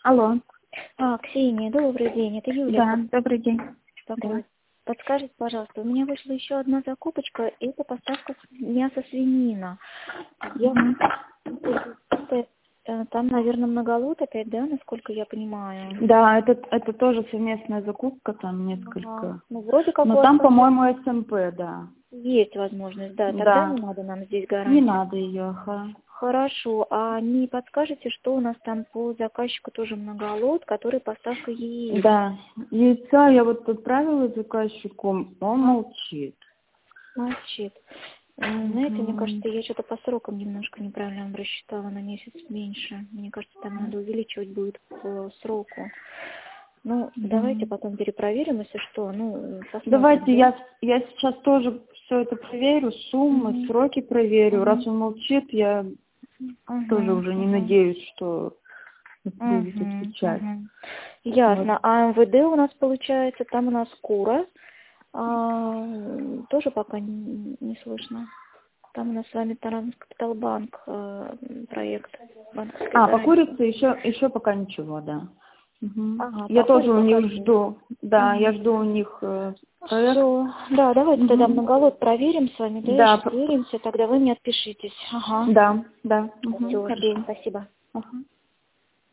Алло. Ксения, добрый день, это Юлия. Да, добрый день. Да. Подскажите, пожалуйста, у меня вышла еще одна закупочка, это поставка мяса свинина. Там, наверное, многолот опять, да, насколько я понимаю? Да, это тоже совместная закупка, там несколько. Ну, вроде как Но там, по-моему, СМП, да. есть возможность, да. Тогда Да. не надо нам здесь гарантии. Не надо ее, Хорошо, а не подскажете, что у нас там по заказчику тоже многолот, который поставка яиц? Да, яйца я вот отправила заказчику, он молчит. Молчит. Знаете, мне кажется, я что-то по срокам немножко неправильно рассчитала на месяц меньше. Мне кажется, там надо увеличивать будет по сроку. Ну, давайте потом перепроверим, если что. Посмотрим. Давайте да? я сейчас тоже все это проверю, суммы, сроки проверю. Раз он молчит, я тоже уже не надеюсь, что будет отвечать. Ясно. Вот. А МВД у нас получается, там у нас кура. Тоже пока не слышно. Там у нас с вами Таранскапиталбанк проект. По курице еще пока ничего, да. Я тоже у них жду. Да, я жду у них проект. Все. Да, давайте тогда многолот проверим с вами, да, проверимся, тогда вы мне отпишитесь. Да. Все, спасибо.